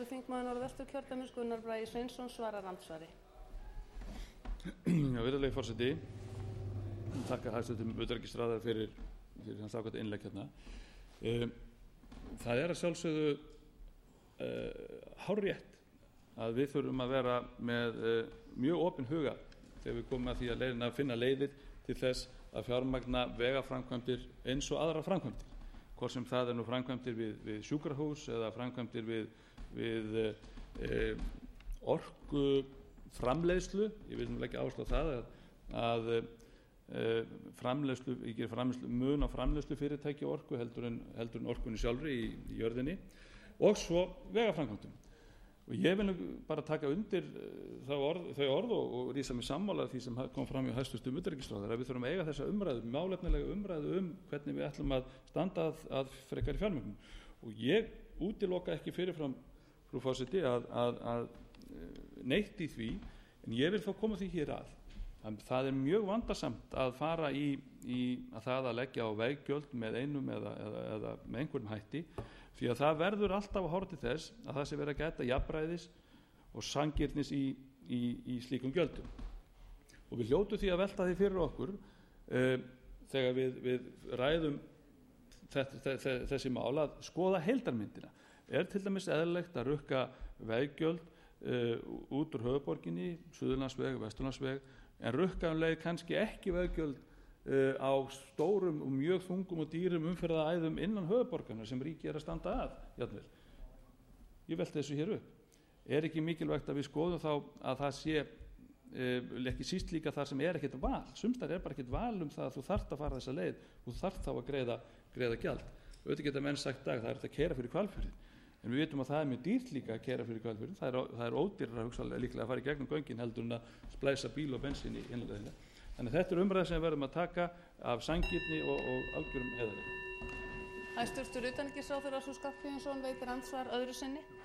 þingmaður Norðvesturkjördæmis Gunnar Bragi Sveinsson svarar andsvari. Virðulegi forseti, þakka hæstvirtum utanríkisráðherra fyrir hans ákvæmda innlegg hérna. Það að sjálfsögðu hárrétt að við þurfum að vera með mjög opinn huga þegar við komum að því að finna leiðir til þess að fjármagna vegaframkvæmdir eins og aðrar framkvæmdir, hvort sem það nú framkvæmdir við sjúkrahús eða framkvæmdir við orkuframleiðslu. Ég vil leggja áherslu á það að ég ger mun á framleiðslu fyrirtæki orku heldur en orkunni sjálfri í jörðinni, og svo vegaframkvæmdum. Og ég vil bara taka undir þau orð og rísa mig sammála því sem kom fram í hæstvirtum utanríkisráðherra, að við þurfum að eiga þessa umræðu, málefnalega umræðu hvernig við ætlum að standa að frekari fjármögnun. Og ég útiloka ekki fyrirfram, frú forseti, að neitt í því, en ég vil þó koma því hér að það mjög vandasamt að fara í að það að leggja á veggjöld með einum eða með einhverjum hætti, því að það verður alltaf að horfa til þess að það sé verið að gæta jafnræðis og sanngirnis í slíkum gjöldum. Og við hljótum því að velta því fyrir okkur þegar við ræðum þessi mál að skoða heildarmyndina. Til dæmis eðlilegt að rukka veggjöld út úr höfuðborginni, Suðurlandsveg, Vesturlandsveg, en rukka leið kannski ekki veggjöld á stórum og mjög þungum og dýrum umferðaræðum innan höfuðborgarna sem ríki að standa að jafnvel. Ég velti þessu hér upp. Ekki mikilvægt að við skoðum þá að það sé ekki síst líka þar sem ekkert val. Sumstar bara ekkert val það að þú þarft að fara þessa leið, þú þarft þá að greiða gjald. Auðvitað geta menn sagt það er að keyra fyrir Hvalfjörðinn, en við vitum að það mjög dýrt líka að keyra fyrir Hvalfjörðinn. Það ódýrara hugsanlega líklega að fara í gegnum göngin heldur en að splæsa bíl og bensín í innleiðina. Þannig að þetta umræða sem við verðum að taka af sanngirni og algjörum heiðarleika. Hæstvirtur utanríkisráðherra Ásmundur Skarphéðinsson veitir andsvar öðru sinni.